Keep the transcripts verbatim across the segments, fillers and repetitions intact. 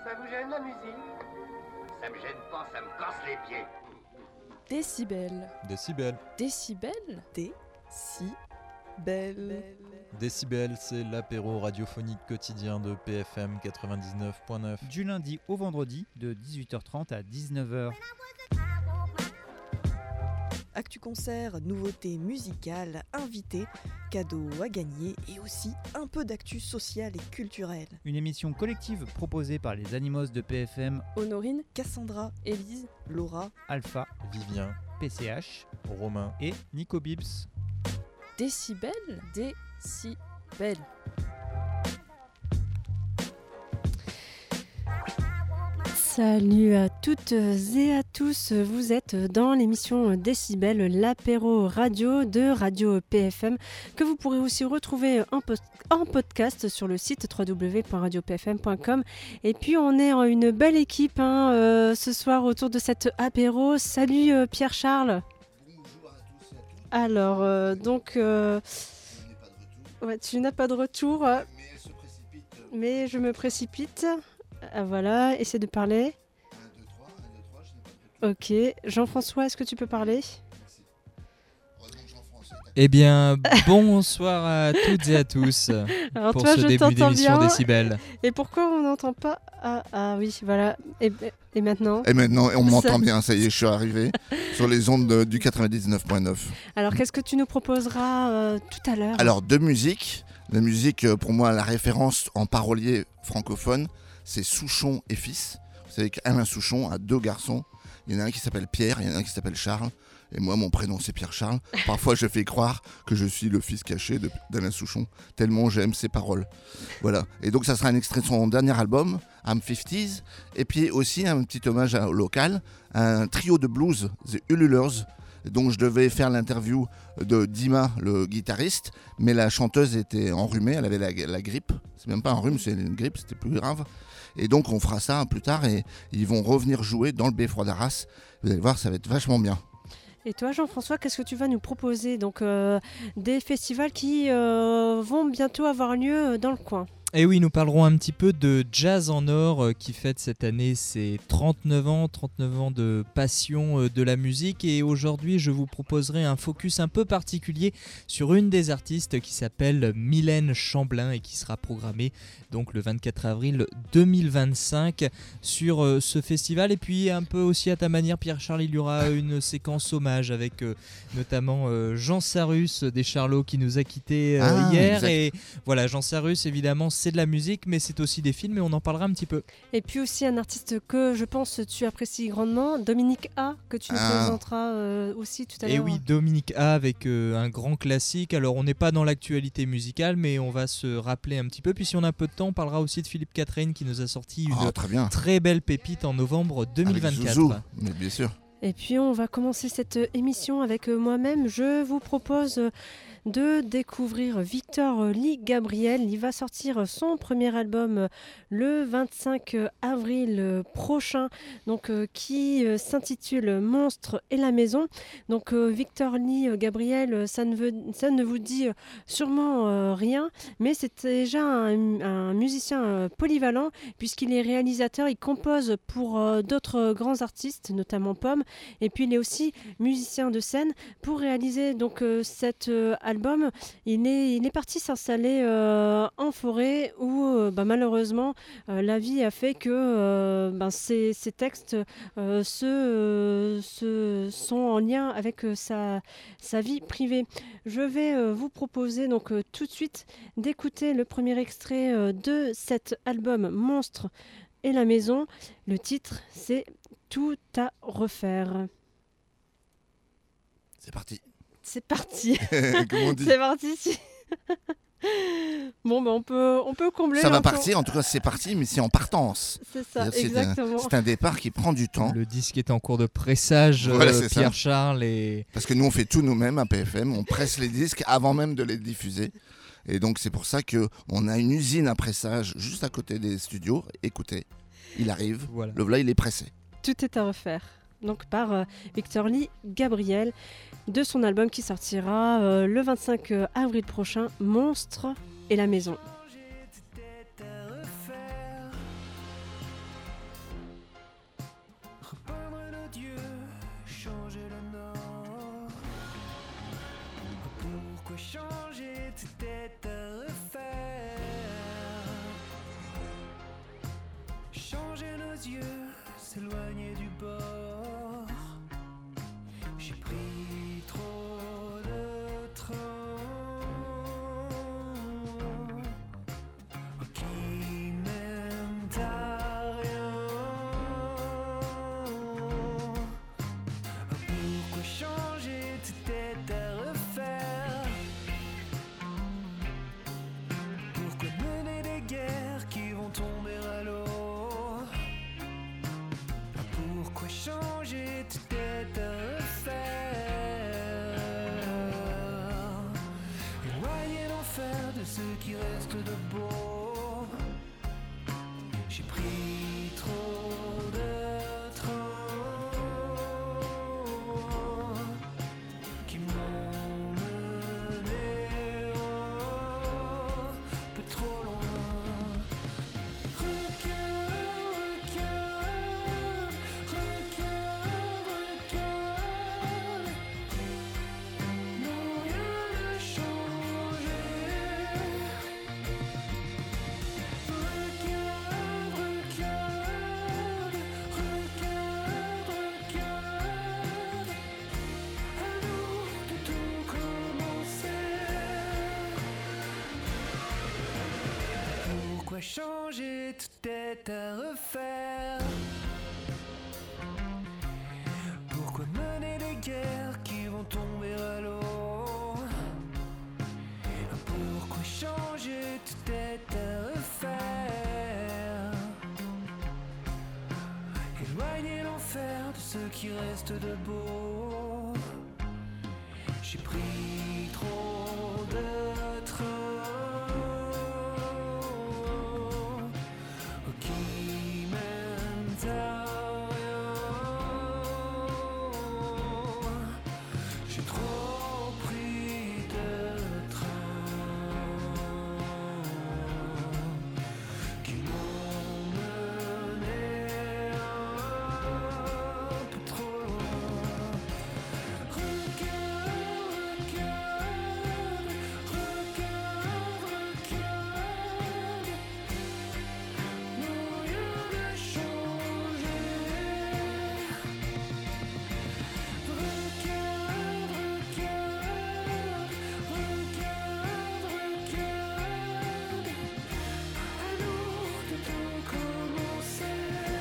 Ça vous gêne la musique? Ça me gêne pas, ça me casse les pieds. Décibel. Décibel. Décibel. Décibel. Décibel, c'est l'apéro radiophonique quotidien de P F M quatre-vingt-dix-neuf point neuf. Du lundi au vendredi, de dix-huit heures trente à dix-neuf heures. Actu concert, nouveautés musicales, invités, cadeaux à gagner et aussi un peu d'actu sociale et culturelle. Une émission collective proposée par les animos de P F M, Honorine, Cassandra, Élise, Laura, Alpha, Vivien, P C H Romain et Nico Bibbs. Décibel, Décibel. Salut à toutes et à tous, vous êtes dans l'émission Décibel, l'apéro radio de Radio P F M, que vous pourrez aussi retrouver en, post- en podcast sur le site w w w point radio p f m point com. Et puis on est en une belle équipe hein, euh, ce soir autour de cet apéro. Salut euh, Pierre-Charles. Bonjour à tous et à toutes. Alors, euh, donc... Euh, Je n'ai pas de retour, ouais, tu n'as pas de retour, euh, mais elle se précipite. mais je me précipite. Ah, voilà, essaie de parler. un, deux, trois, un, deux, trois, je n'ai pas de retour. Ok, Jean-François, est-ce que tu peux parler? Merci. Heureusement que Jean-François est Eh bien, bonsoir à toutes et à tous Alors pour toi, ce je début t'entends d'émission bien. Décibel. Et pourquoi on n'entend pas? Ah, ah oui, voilà. Et, et maintenant? Et maintenant, on m'entend Ça- bien, ça y est, je suis arrivé sur les ondes de- du quatre-vingt-dix-neuf point neuf. Alors, qu'est-ce que tu nous proposeras euh, tout à l'heure? Alors, de musique, la musique, euh, pour moi, la référence en parolier francophone, c'est Souchon et fils. Vous savez qu'Alain Souchon a deux garçons. Il y en a un qui s'appelle Pierre, il y en a un qui s'appelle Charles. Et moi, mon prénom, c'est Pierre-Charles. Parfois, je fais croire que je suis le fils caché de- d'Alain Souchon, tellement j'aime ses paroles. Voilà. Et donc, ça sera un extrait de son dernier album, I'm cinquante. Et puis aussi un petit hommage à- au local, un trio de blues, The Ululers, dont je devais faire l'interview de Dima, le guitariste, mais la chanteuse était enrhumée, elle avait la, la grippe. C'est même pas un rhume, c'est une grippe, c'était plus grave. Et donc on fera ça plus tard et ils vont revenir jouer dans le Beffroi d'Arras. Vous allez voir, ça va être vachement bien. Et toi, Jean-François, qu'est-ce que tu vas nous proposer? Donc, euh, des festivals qui euh, vont bientôt avoir lieu dans le coin. Et oui, nous parlerons un petit peu de Jazz en Or euh, qui fête cette année ses trente-neuf ans, trente-neuf ans de passion euh, de la musique. Et aujourd'hui, je vous proposerai un focus un peu particulier sur une des artistes qui s'appelle Mylène Chamblin et qui sera programmée donc le vingt-quatre avril deux mille vingt-cinq sur euh, ce festival. Et puis un peu aussi à ta manière, Pierre-Charles, il y aura une séquence hommage avec euh, notamment euh, Jean Sarrus des Charlots qui nous a quittés euh, Ah, hier. exact. Et voilà, Jean Sarrus, évidemment, c'est de la musique, mais c'est aussi des films et on en parlera un petit peu. Et puis aussi un artiste que je pense tu apprécies grandement, Dominique A, que tu nous Ah. présenteras euh, aussi tout à l'heure. Et oui, Dominique A avec euh, un grand classique. Alors, on n'est pas dans l'actualité musicale, mais on va se rappeler un petit peu. Puis, si on a un peu de temps, on parlera aussi de Philippe Catherine qui nous a sorti une Oh, très bien. très belle pépite en novembre deux mille Avec vingt-quatre. Zouzou, mais bien sûr. Et puis on va commencer cette émission avec euh, moi-même. Je vous propose euh, de découvrir Victor Lee Gabriel. Il va sortir son premier album euh, le vingt-cinq avril euh, prochain, donc, euh, qui euh, s'intitule Monstre et la maison. Donc euh, Victor Lee euh, Gabriel, euh, ça ne, veut, ça ne vous dit euh, sûrement euh, rien, mais c'est déjà un, un musicien euh, polyvalent puisqu'il est réalisateur, il compose pour euh, d'autres euh, grands artistes, notamment Pomme. Et puis il est aussi musicien de scène. Pour réaliser donc euh, cet euh, album, il est, il est parti s'installer euh, en forêt où euh, bah, malheureusement euh, la vie a fait que euh, bah, ces, ces textes euh, se, euh, se sont en lien avec euh, sa, sa vie privée. Je vais euh, vous proposer donc euh, tout de suite d'écouter le premier extrait euh, de cet album Monstre et la maison. Le titre c'est Tout à refaire. C'est parti. C'est parti. Comment on dit C'est parti. si- Bon, ben on peut, on peut combler. Ça va l'encore. partir, en tout cas c'est parti, mais c'est en partance. C'est ça, C'est-à-dire, c'est un- exactement. C'est un départ qui prend du temps. Le disque est en cours de pressage, Voilà, euh, c'est ça. Pierre-Charles. Et... Parce que nous, on fait tout nous-mêmes à P F M. On presse les disques avant même de les diffuser. Et donc, c'est pour ça qu'on a une usine à pressage juste à côté des studios. Écoutez, il arrive. Voilà. Le voilà, il est pressé. Tout est à refaire. Donc par euh, Victor Lee Gabriel, de son album qui sortira euh, le vingt-cinq avril prochain, Monstre et la maison. de beau. J'ai pris trop de trains qui m'ont mené un peu trop loin. Regarde, regarde, regarde, regarde. Non, rien n'a changé. Regarde, regarde, regarde, regarde. À nous de tout commencer. Pourquoi changer, tout est à refaire? Pourquoi mener des guerres qui vont tomber à l'eau? Pourquoi changer, tout est à refaire? Éloigner l'enfer de ceux qui restent de beau. J'ai pris trop de trains qui mènent à rien. J'ai trop pris de trains qui m'ont mené un peu trop loin. Regarde, regarde, regarde, regarde. Non, rien n'a changé. Regarde, regarde, regarde, regarde. À nous de tout commencer.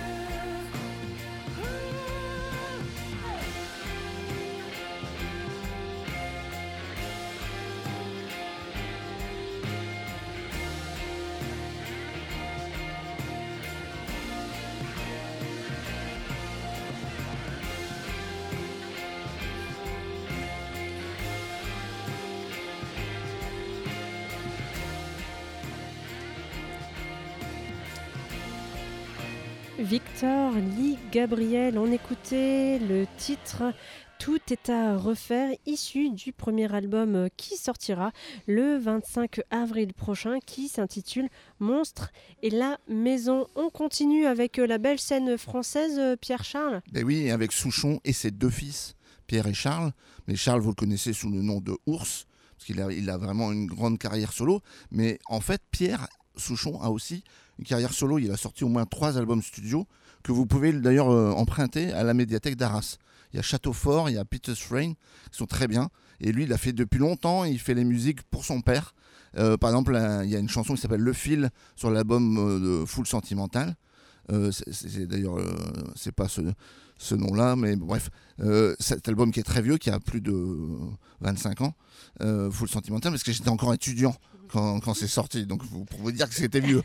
Victor Lee Gabriel, on écoutait le titre Tout est à refaire, issu du premier album qui sortira le vingt-cinq avril prochain, qui s'intitule Monstre et la maison. On continue avec la belle scène française, Pierre-Charles. Ben oui, avec Souchon et ses deux fils, Pierre et Charles. Mais Charles, vous le connaissez sous le nom de Ours, parce qu'il a, il a vraiment une grande carrière solo. Mais en fait, Pierre Souchon a aussi une carrière solo. Il a sorti au moins trois albums studio que vous pouvez d'ailleurs euh, emprunter à la médiathèque d'Arras. Il y a Château Fort, il y a Peter's Rain, qui sont très bien. Et lui, il a fait depuis longtemps, il fait les musiques pour son père. Euh, par exemple, là, il y a une chanson qui s'appelle Le Fil sur l'album euh, de Full Sentimental. Euh, c'est, c'est, d'ailleurs, euh, c'est pas ce, ce nom-là, mais bref, euh, cet album qui est très vieux, qui a plus de vingt-cinq ans, euh, Full Sentimental, parce que j'étais encore étudiant quand, quand c'est sorti, donc pour vous dire que c'était vieux.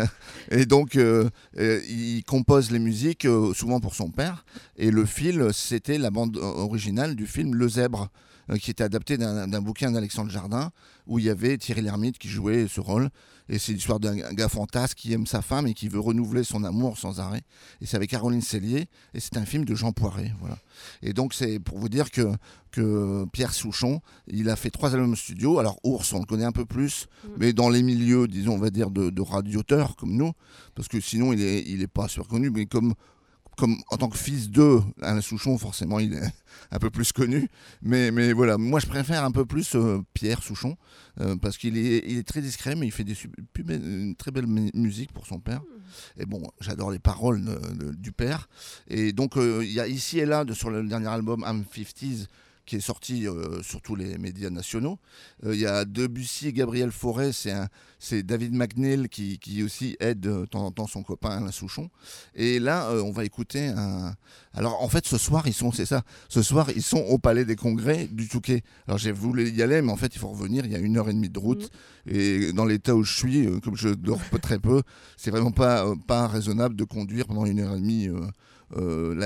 Et donc, euh, euh, il compose les musiques euh, souvent pour son père, et Le Fil, c'était la bande originale du film Le Zèbre, euh, qui était adapté d'un, d'un bouquin d'Alexandre Jardin, où il y avait Thierry Lhermitte qui jouait ce rôle. Et c'est l'histoire d'un gars fantasque qui aime sa femme et qui veut renouveler son amour sans arrêt. Et c'est avec Caroline Cellier, et c'est un film de Jean Poiret. Voilà. Et donc c'est pour vous dire que, que Pierre Souchon, il a fait trois albums studio. Alors Ours, on le connaît un peu plus, mmh. mais dans les milieux, disons, on va dire, de, de radioteurs comme nous, parce que sinon il est, il est pas super connu, mais comme... Comme en tant que fils de Alain Souchon, forcément, il est un peu plus connu. Mais, mais voilà, moi, je préfère un peu plus euh, Pierre Souchon, euh, parce qu'il est, il est très discret, mais il fait des, une très belle musique pour son père. Et bon, j'adore les paroles de, de, du père. Et donc, euh, il y a ici et là, de, sur le dernier album, I'm cinquante, qui est sorti euh, sur tous les médias nationaux. Il euh, y a Debussy et Gabriel Fauré, c'est, un, c'est David McNeil qui, qui aussi aide de temps en temps son copain Alain Souchon. Et là, euh, on va écouter un... Alors en fait, ce soir, ils sont, c'est ça, ce soir, ils sont au Palais des Congrès du Touquet. Alors j'ai voulu y aller, mais en fait, il faut revenir, il y a une heure et demie de route. Mmh. Et dans l'état où je suis, euh, comme je dors très peu, c'est vraiment pas, euh, pas raisonnable de conduire pendant une heure et demie euh, euh, la nuit.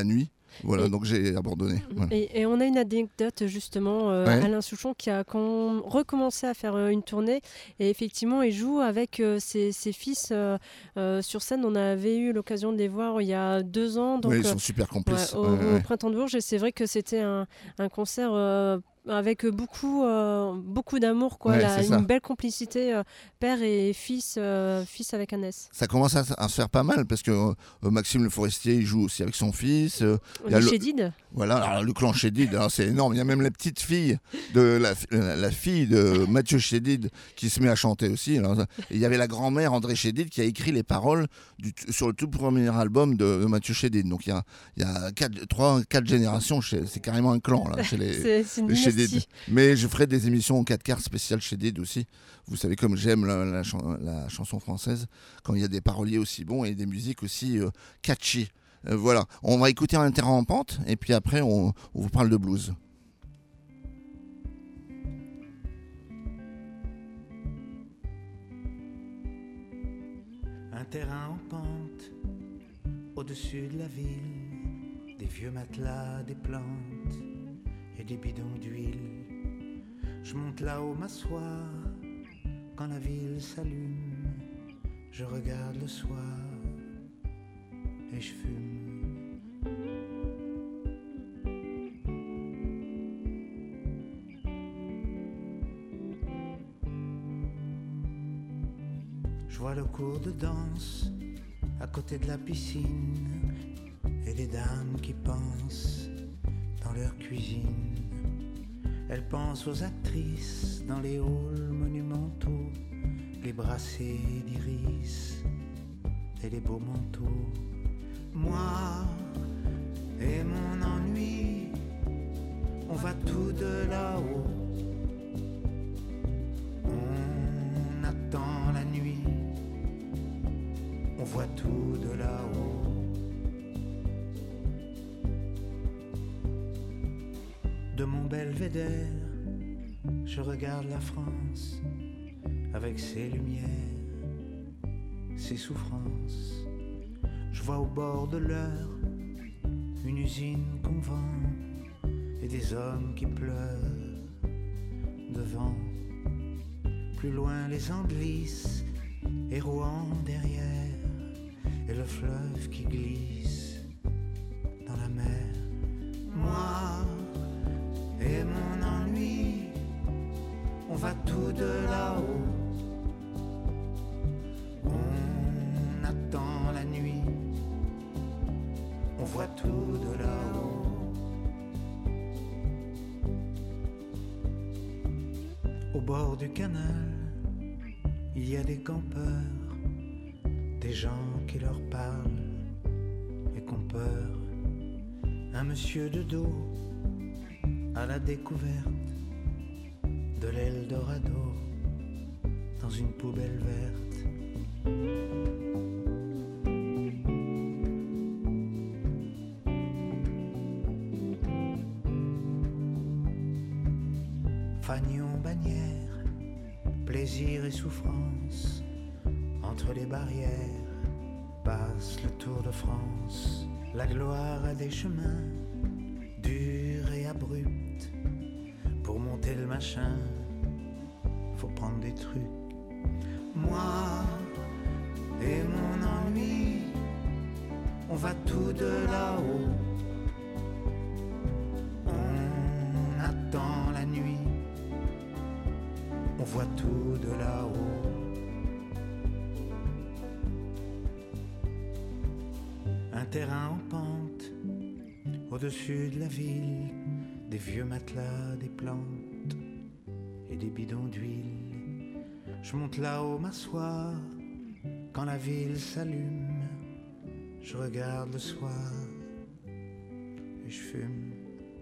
Voilà, Et- donc j'ai abandonné. Voilà. Et, et on a une anecdote justement, euh, Ouais. Alain Souchon qui a con- recommencé à faire euh, une tournée et effectivement il joue avec euh, ses, ses fils euh, euh, sur scène. On avait eu l'occasion de les voir il y a deux ans donc, Oui, ils euh, sont super ouais, complices. au, Ouais, au ouais. Printemps de Bourges et c'est vrai que c'était un, un concert euh, avec beaucoup, euh, beaucoup d'amour, quoi. Ouais, La- c'est ça. une belle complicité euh, père et fils, euh, fils avec un S. Ça commence à, à se faire pas mal parce que euh, Maxime Le Forestier il joue aussi avec son fils. euh, il y a Les le- Chédides. Voilà, alors, le clan Chédid, alors, c'est énorme. Il y a même la petite fille de la, la, la fille de Mathieu Chédid qui se met à chanter aussi. Alors, et il y avait la grand-mère André Chédid qui a écrit les paroles du, sur le tout premier album de, de Mathieu Chédid. Donc il y a, il y a quatre, trois, quatre générations. Chez, c'est carrément un clan là, chez les, C'est c'est une les Chédid. dynastie. Mais je ferai des émissions en quatre quarts spéciales Chédid aussi. Vous savez comme j'aime la, la, chan- la chanson française quand il y a des paroliers aussi bons et des musiques aussi euh, catchy. Euh, voilà, on va écouter un terrain en pente et puis après on, on vous parle de blues. Un terrain en pente, au-dessus de la ville, des vieux matelas, des plantes et des bidons d'huile. Je monte là-haut m'asseoir, quand la ville s'allume, je regarde le soir et je fume. Je vois le cours de danse à côté de la piscine et les dames qui pensent dans leur cuisine. Elles pensent aux actrices dans les halls monumentaux, les brassées d'iris et les beaux manteaux. Moi et mon ennui, on va tout de là-haut. On attend la nuit, on voit tout de là-haut. De mon belvédère, je regarde la France avec ses lumières, ses souffrances. Je vois au bord de l'heure une usine qu'on vend et des hommes qui pleurent devant. Plus loin les Andelys et Rouen derrière, et le fleuve qui glisse dans la mer. Moi et mon ennui, on va tout de là-haut. On attend la nuit, on voit tout de là-haut. Au bord du canal, il y a des campeurs, des gens qui leur parlent et qui ont peur. Un monsieur de dos à la découverte de l'Eldorado dans une poubelle verte. Fagnon, bannière, plaisir et souffrance, entre les barrières passe le Tour de France. La gloire a des chemins durs et abrupts. Pour monter le machin, faut prendre des trucs. Moi et mon ennui, on va tout de là-haut. On attend la nuit, on voit tout de là-haut. Un terrain en pente, au-dessus de la ville, des vieux matelas, des plantes et des bidons d'huile. Je monte là-haut m'asseoir, quand la ville s'allume, je regarde le soir et je fume.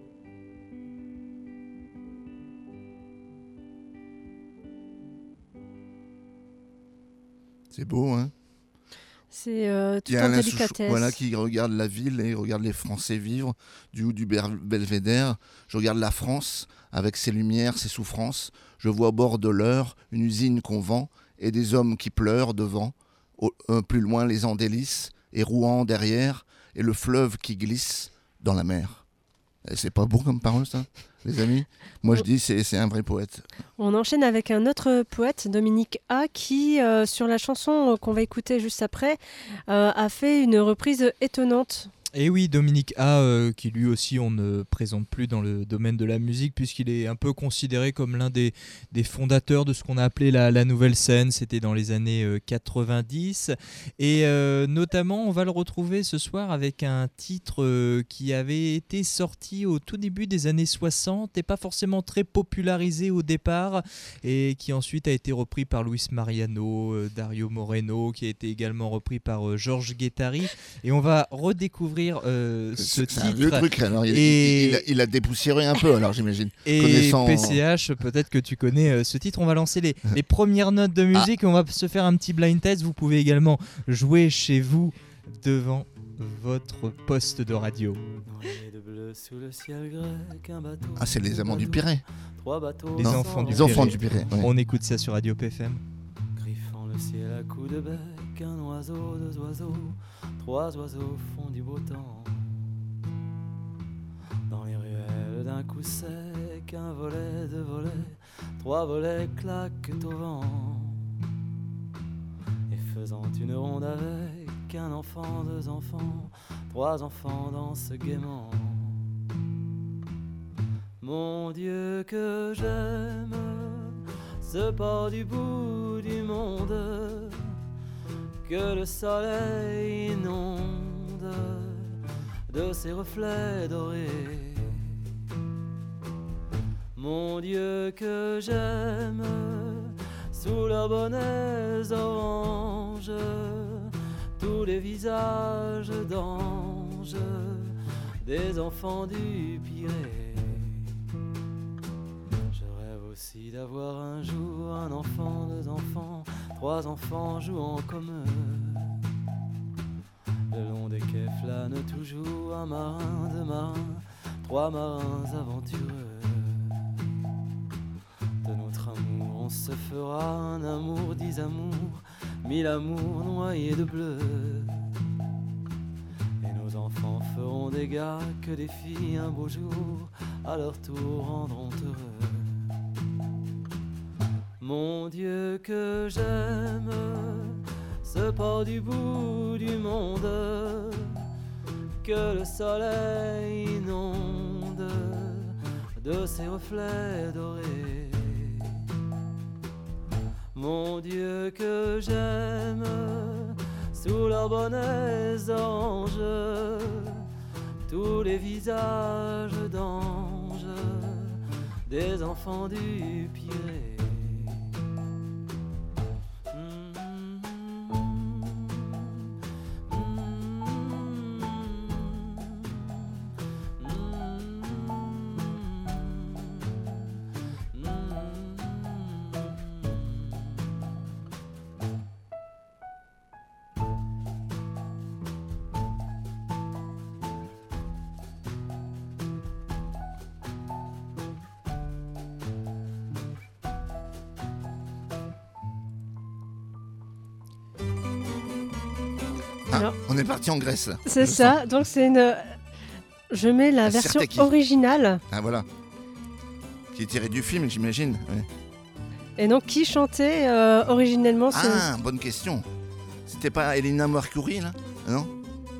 C'est beau, hein? C'est euh, tout Il y a en Alain Souchon, délicatesse. voilà, qui regarde la ville et regarde les Français vivre du haut du Ber- belvédère. Je regarde la France avec ses lumières, ses souffrances. Je vois au bord de l'heure une usine qu'on vend et des hommes qui pleurent devant. Au- euh, plus loin, les Andelys et Rouen derrière et le fleuve qui glisse dans la mer. Et c'est pas beau comme parole, ça, les amis? Moi, je dis c'est c'est un vrai poète. On enchaîne avec un autre poète, Dominique A, qui, euh, sur la chanson qu'on va écouter juste après, euh, a fait une reprise étonnante. Et oui, Dominique A, euh, qui lui aussi on ne présente plus dans le domaine de la musique, puisqu'il est un peu considéré comme l'un des, des fondateurs de ce qu'on a appelé la, la nouvelle scène. C'était dans les années euh, quatre-vingt-dix. Et euh, notamment, on va le retrouver ce soir avec un titre euh, qui avait été sorti au tout début des années soixante et pas forcément très popularisé au départ, et qui ensuite a été repris par Luis Mariano, euh, Dario Moreno, qui a été également repris par euh, Georges Guettari. Et on va redécouvrir Euh, ce c'est, titre. c'est un vieux truc, alors il, et... il, il, a, il a dépoussiéré un peu, alors j'imagine. Et Connaissant... P C H, peut-être que tu connais euh, ce titre. On va lancer les, les premières notes de musique. Ah. On va se faire un petit blind test. Vous pouvez également jouer chez vous devant votre poste de radio. Ah, c'est les amants du Pirée. Les non, enfants du les Pirée. Enfants du Pirée. Ouais. On écoute ça sur Radio P F M. Griffant le ciel à coups de bec, un oiseau, deux oiseaux, trois oiseaux font du beau temps. Dans les ruelles d'un coup sec, un volet, deux volets, trois volets claquent au vent. Et faisant une ronde avec un enfant, deux enfants, trois enfants dansent gaiement. Mon Dieu que j'aime ce port du bout du monde que le soleil inonde de ses reflets dorés. Mon Dieu que j'aime sous leurs bonnets oranges tous les visages d'anges des enfants du Pirée. Aussi d'avoir un jour un enfant, deux enfants, trois enfants jouant comme eux. Le long des quais flâne toujours un marin, deux marins, trois marins aventureux. De notre amour on se fera un amour, dix amours, mille amours noyés de bleu. Et nos enfants feront des gars que des filles un beau jour à leur tour rendront heureux. Mon Dieu que j'aime ce port du bout du monde que le soleil inonde de ses reflets dorés. Mon Dieu que j'aime sous leurs bonnets oranges tous les visages d'anges des enfants du Pirée. Ah, on est parti en Grèce là. C'est Je ça, sens. donc c'est une... Je mets la La version Sirtaki. originale. Ah voilà. Qui est tiré du film, j'imagine. Ouais. Et donc qui chantait euh, originellement ce... Ah, bonne question. C'était pas Elena Mercury là? Non?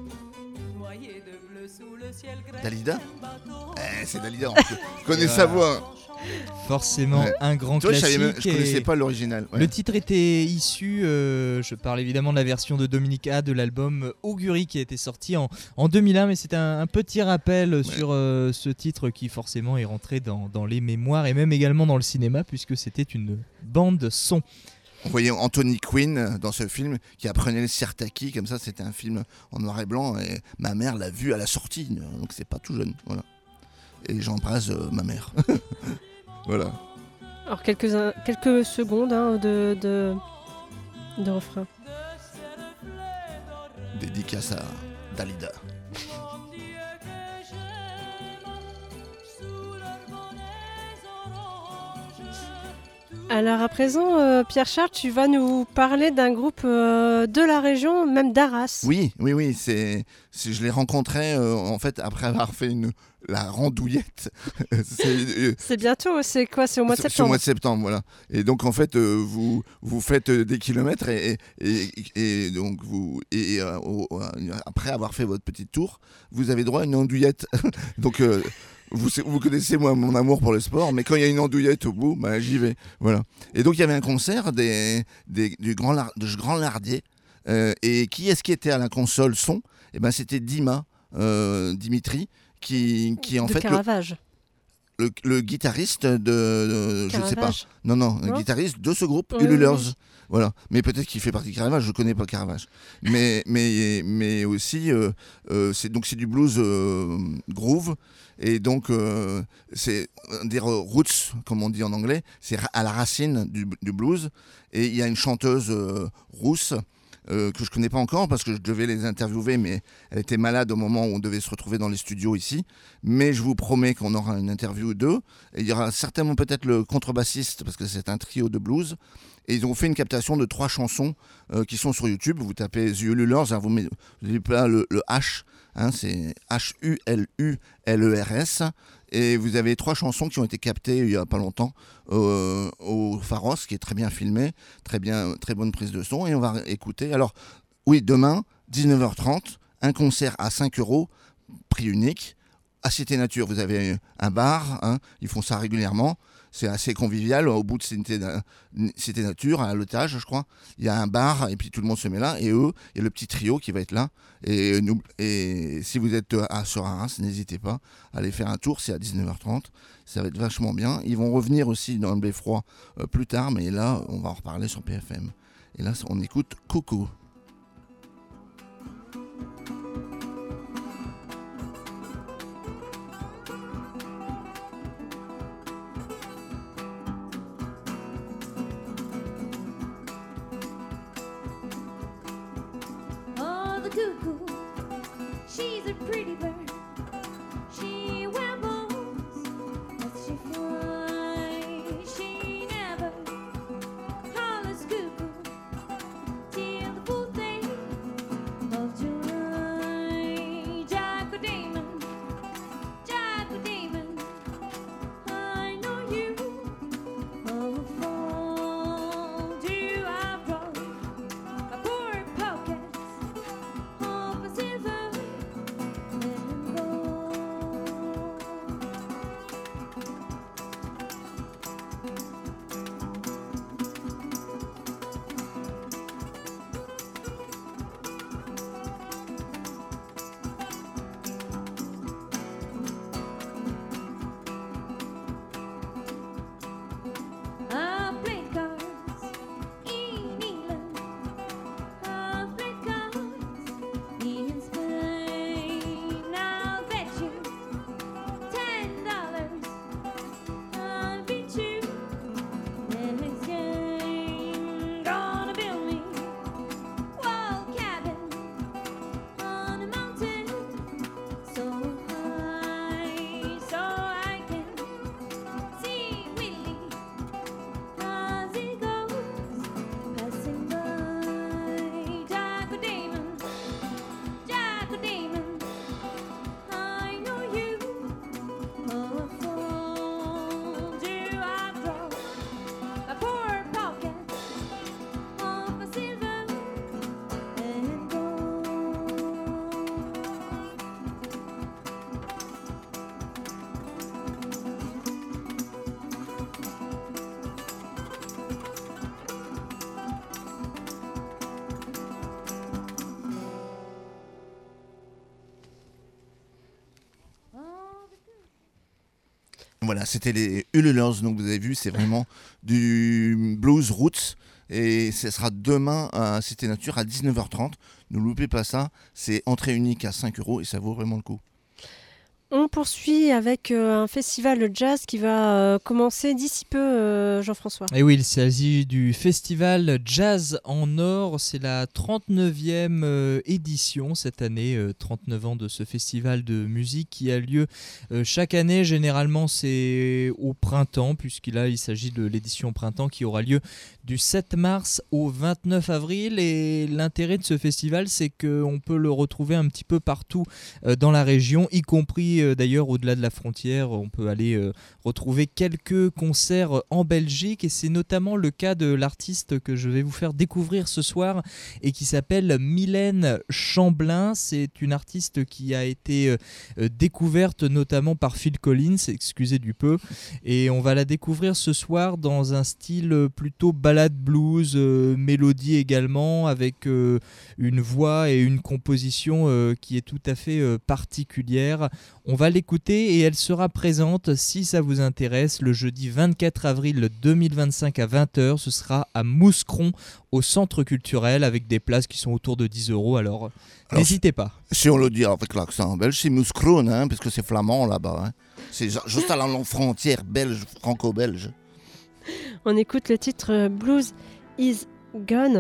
Dalida? Eh, c'est Dalida. Je connais sa voix. Forcément, Ouais. un grand Tu vois, je, classique. savais même- je et connaissais pas l'original. Ouais. Le titre était issu, euh, je parle évidemment de la version de Dominique A de l'album Augury qui a été sorti en, en deux mille un, mais c'est un, un petit rappel Ouais. sur euh, ce titre qui forcément est rentré dans, dans les mémoires et même également dans le cinéma puisque c'était une bande son. On voyait Anthony Quinn dans ce film qui apprenait le Sirtaki, comme ça c'était un film en noir et blanc et ma mère l'a vu à la sortie, donc c'est pas tout jeune. Voilà. Et j'embrasse euh, ma mère. Voilà. Alors quelques, quelques secondes hein, de, de, de refrain. Dédicace à Dalida. Alors à présent, euh, Pierre-Charles, tu vas nous parler d'un groupe euh, de la région, même d'Arras. Oui, oui, oui, c'est, c'est je l'ai rencontré euh, en fait après avoir fait une la randouillette. c'est, euh, C'est bientôt, c'est quoi? C'est au mois de c'est- c'est au septembre. mois de septembre, voilà. Et donc en fait, euh, vous vous faites euh, des kilomètres et, et, et, et donc vous et euh, au- au- après avoir fait votre petite tour, vous avez droit à une andouillette. donc euh, vous, vous connaissez moi mon amour pour le sport, mais quand il y a une andouillette au bout, bah, j'y vais. Voilà. Et donc il y avait un concert des, des du grand Lar- de Grand Lardier. Euh, et qui est-ce qui était à la console son? Et ben c'était Dima, euh, Dimitri, qui qui en de fait le, Caravage. le, le guitariste de, de- je ne sais pas. Caravage. Non non, le Non guitariste de ce groupe Oui, Ululers. oui, oui. Voilà. Mais peut-être qu'il fait partie de Caravage. Je connais pas Caravage. Mais mais mais aussi euh, euh, c'est donc c'est du blues euh, groove. Et donc, euh, c'est euh, dire euh, roots, comme on dit en anglais, c'est ra- à la racine du, du blues. Et il y a une chanteuse euh, rousse euh, que je connais pas encore parce que je devais les interviewer, mais elle était malade au moment où on devait se retrouver dans les studios ici. Mais je vous promets qu'on aura une interview d'eux. Et il y aura certainement peut-être le contrebassiste parce que c'est un trio de blues. Et ils ont fait une captation de trois chansons euh, qui sont sur YouTube. Vous tapez The Ululers, hein, vous mettez vous mettez pas le, le H, hein, c'est H U L U L E R S. Et vous avez trois chansons qui ont été captées il y a pas longtemps euh, au Pharos, qui est très bien filmé, très bien, très bonne prise de son. Et on va écouter. Alors, oui, demain, dix-neuf heures trente, un concert à cinq euros, prix unique. À Cité Nature, vous avez un bar, hein, ils font ça régulièrement. C'est assez convivial. Au bout de Cité, Cité Nature, à l'étage, je crois, il y a un bar et puis tout le monde se met là. Et eux, il y a le petit trio qui va être là. Et, nous, et si vous êtes à, sur Arras, n'hésitez pas à aller faire un tour. C'est à dix-neuf heures trente. Ça va être vachement bien. Ils vont revenir aussi dans le Beffroi euh, plus tard. Mais là, on va en reparler sur P F M. Et là, on écoute Coucou. Oh, the cuckoo, she's a pretty bird. She webbles as she flies. She never hollers cuckoo till the full day of July. Jack-o'-damon, Jack-o'-damon, I know you will fall. Do I draw a poor pocket of a silver and gold? I played cards in England. I played cards in Spain. I'll bet you ten dollars I'll beat you next game. Gonna build me wall cabin on a mountain so high so I can see Willie as he goes passing by. Jack-o'-damon, Jack-o'-damon, I know you are a fool. Do I draw a poor pocket of a silver and gold? Oh, the Voilà, c'était les Ululers, donc vous avez vu, c'est vraiment du blues roots. Et ce sera demain à Cité Nature à dix-neuf heures trente. Ne loupez pas ça, c'est entrée unique à cinq euros et ça vaut vraiment le coup. On poursuit avec euh, un festival de jazz qui va euh, commencer d'ici peu, euh, Jean-François. Et oui, il s'agit du festival Jazz en Or. C'est la trente-neuvième euh, édition cette année, euh, trente-neuf ans de ce festival de musique qui a lieu euh, chaque année. Généralement, c'est au printemps, puisqu'il là, il s'agit de l'édition printemps qui aura lieu du sept mars au vingt-neuf avril. Et l'intérêt de ce festival, c'est qu'on peut le retrouver un petit peu partout euh, dans la région, y compris euh, d'ailleurs au-delà de la frontière. On peut aller euh, retrouver quelques concerts en Belgique, et c'est notamment le cas de l'artiste que je vais vous faire découvrir ce soir et qui s'appelle Mylène Chamblin. C'est une artiste qui a été euh, découverte notamment par Phil Collins, excusez du peu, et on va la découvrir ce soir dans un style plutôt ballade blues, euh, mélodie également, avec euh, une voix et une composition euh, qui est tout à fait euh, particulière. On va l'écouter et elle sera présente, si ça vous intéresse, le jeudi vingt-quatre avril deux mille vingt-cinq à vingt heures. Ce sera à Mouscron, au centre culturel, avec des places qui sont autour de dix euros. Alors, alors n'hésitez pas. Si on le dit avec l'accent belge, c'est Mouscron, hein, parce que c'est flamand là-bas. Hein. C'est juste à la frontière belge, franco-belge. On écoute le titre Blues is Gone.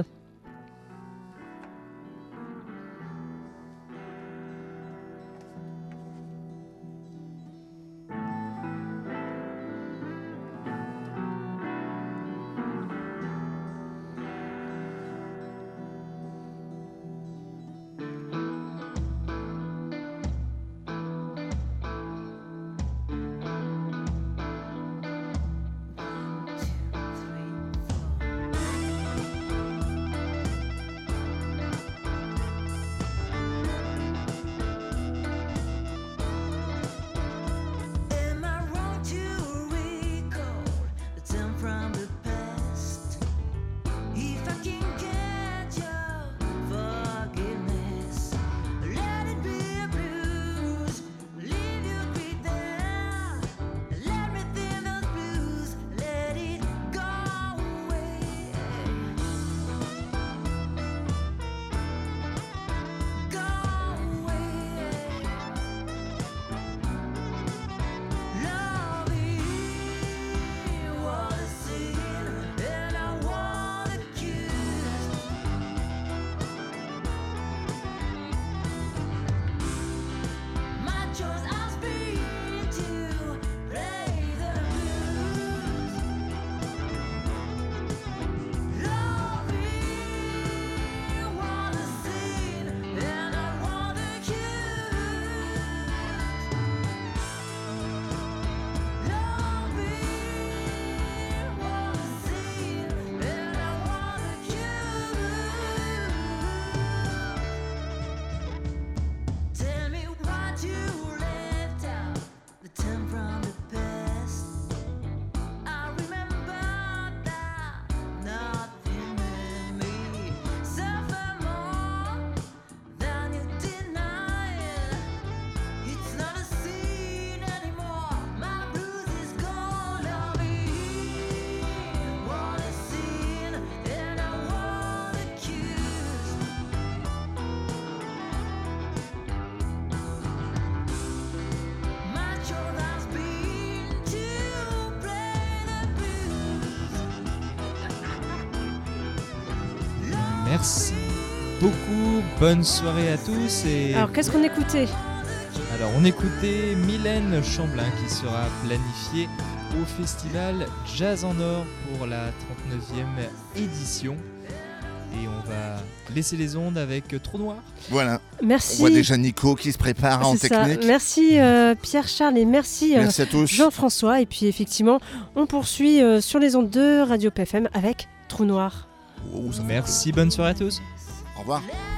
Merci beaucoup, bonne soirée à tous. Et... Alors qu'est-ce qu'on écoutait ? Alors on écoutait Mylène Chamblin qui sera planifiée au festival Jazz en Or pour la trente-neuvième édition. Et on va laisser les ondes avec Trou Noir. Voilà. Merci. On voit déjà Nico qui se prépare en C'est ça. technique. Merci euh, Pierre-Charles et merci, euh, merci à tous. Jean-François. Et puis effectivement, on poursuit euh, sur les ondes de Radio P F M avec Trou Noir. Oh, merci, bonne soirée à tous. Au revoir.